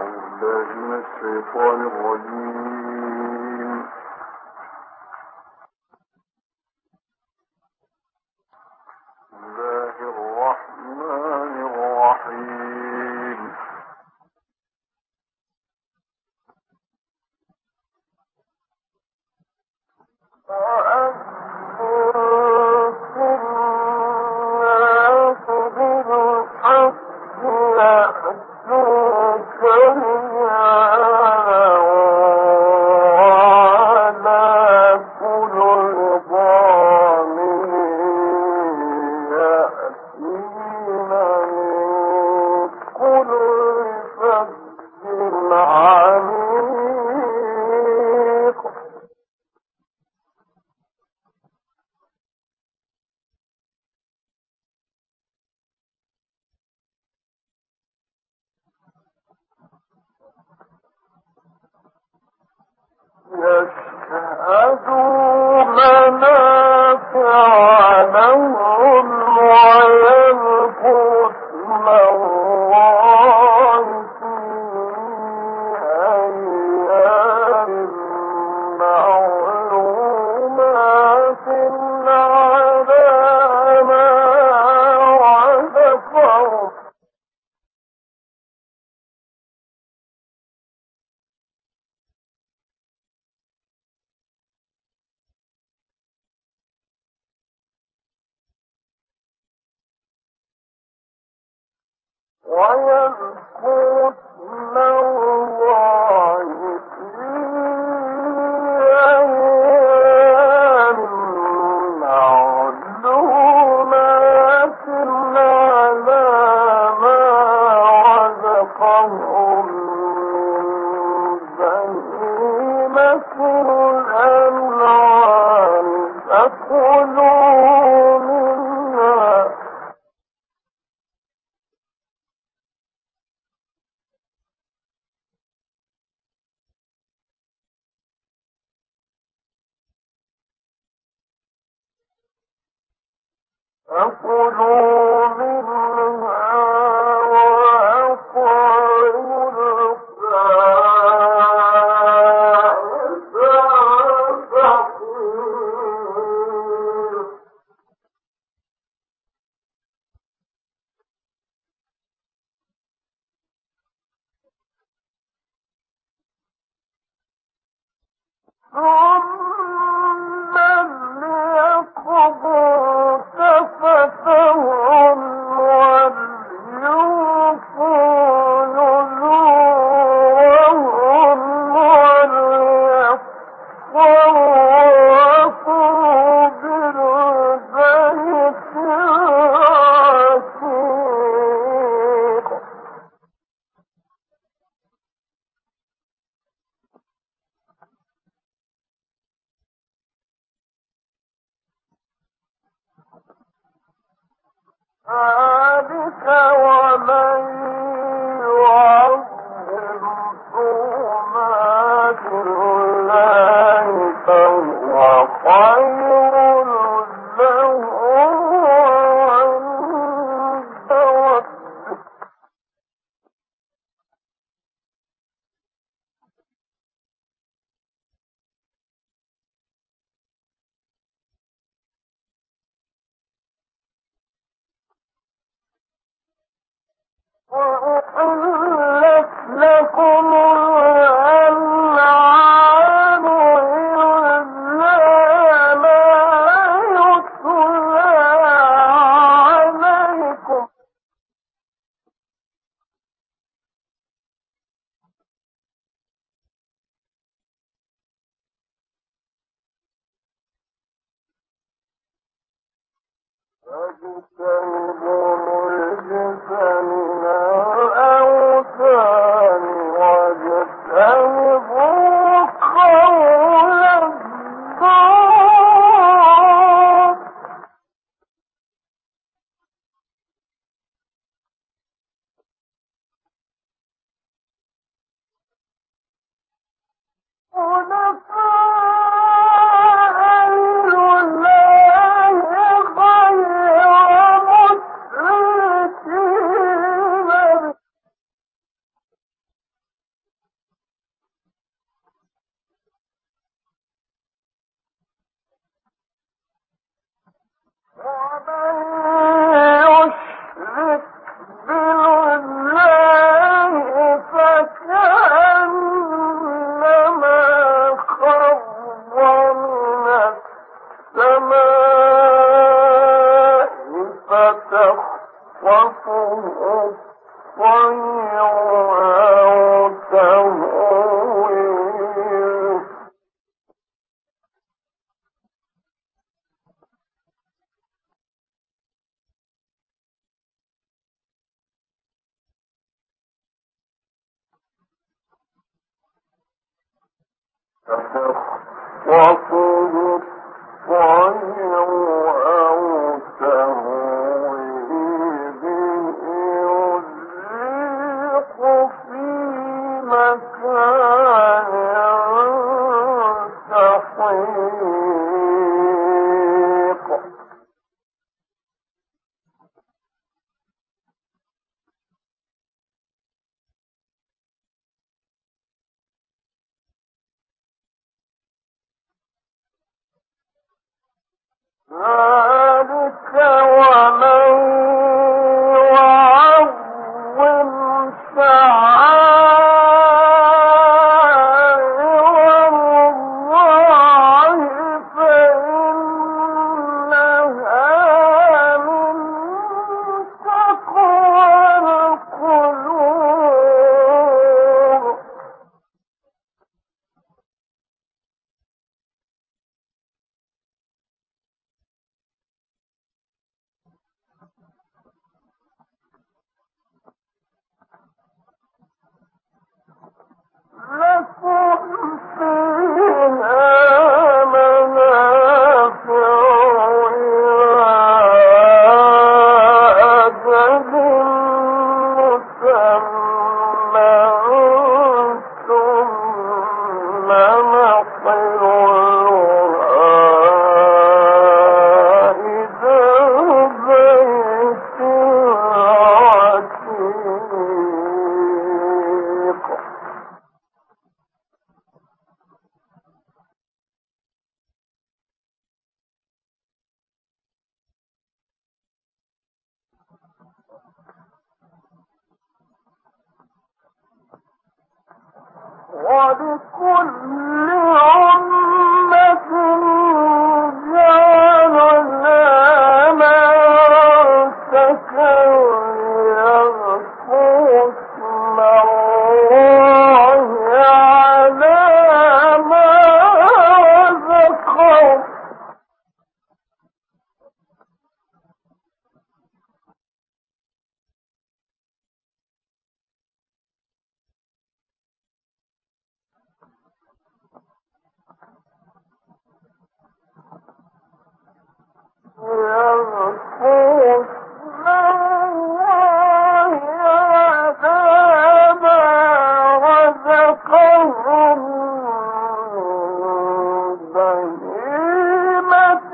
الشيطان الرجيم. بسم الله الرحمن الرحيم. يشهدوا منافع لهم ويذكروا اسم الله في أيام معلومات على ما رزقهم. ويذكروا اسم الله في أيام معلومات على ما رزقهم من بهيمة الأنعام فكلوا منها وأطعموا البائس الفقير. ثم ليقضوا تفتهم وليوفوا نذورهم وليطوفوا بالبيت العتيق. ذلك ومن يعظم حرمات الله فهو خير له عند ربه. وأحلت لكم الأنعام إلا ما يتلى عليكم. فاجتنبوا الرجس من الأوثان واجتنبوا قول الزور. ذلك ومن يعظم شعائر الله فإنها من تقوى القلوب. لكم فيها منافع إلى أجل مسمى ثم محلها إلى البيت العتيق. ولكل أمة جعلنا منسكا ليذكروا اسم الله على ما رزقهم. يذكروا اسم الله على ما رزقهم من بهيمة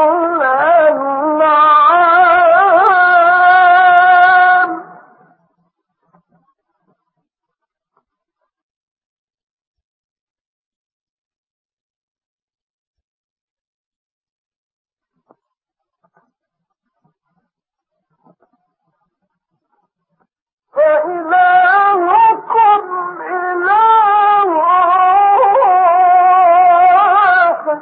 الأنعام. فإلهكم إله واحد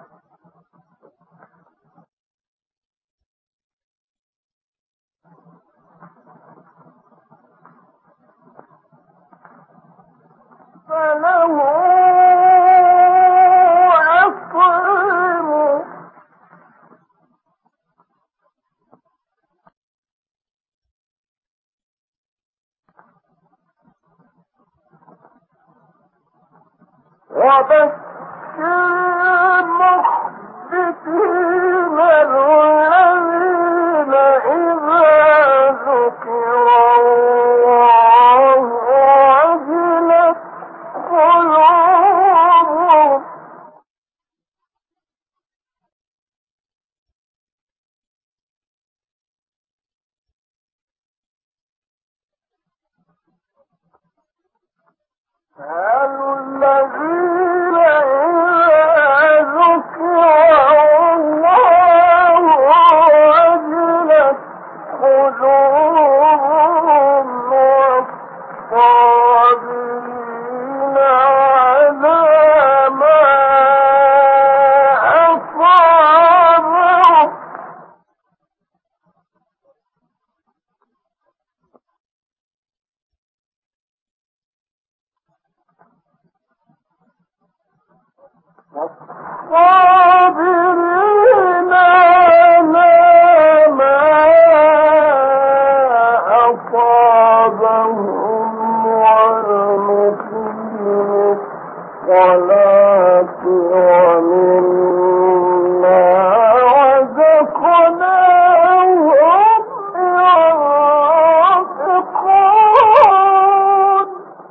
فله أسلموا. وبشر المخبتين الذين إذا ذكر الله وجلت قلوبهم. الذين إذا ذكر الله وجلت والصابرين على ما أصابهم والمقيم الصلاة ومما رزقناهم ينفقون.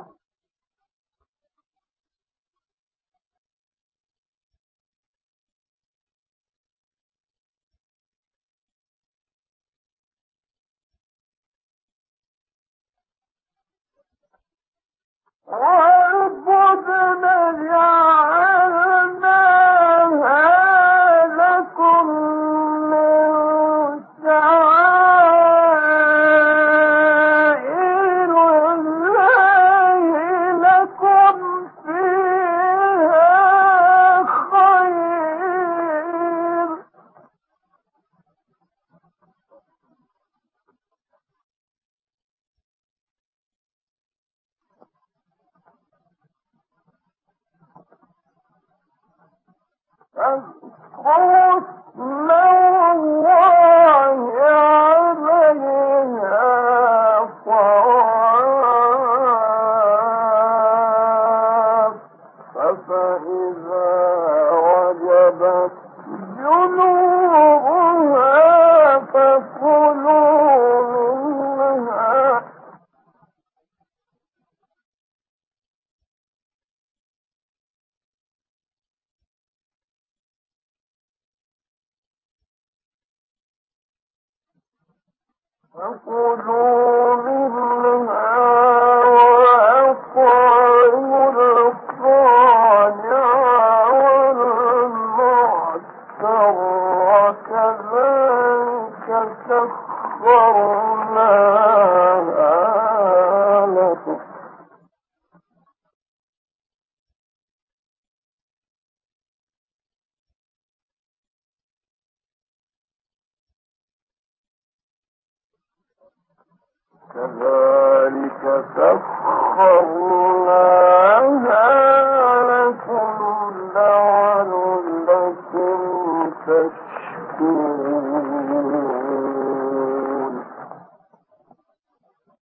والبدن جعلناها لكم من شعائر الله لكم فيها خير. فاذكروا اسم الله عليها صواف فإذا وجبت جنوبها فكلوا منها وأطعموا القانع والمعتر وكذلك سخرناها لكم. كذلك سخرناها لكم لعلكم تشكرون.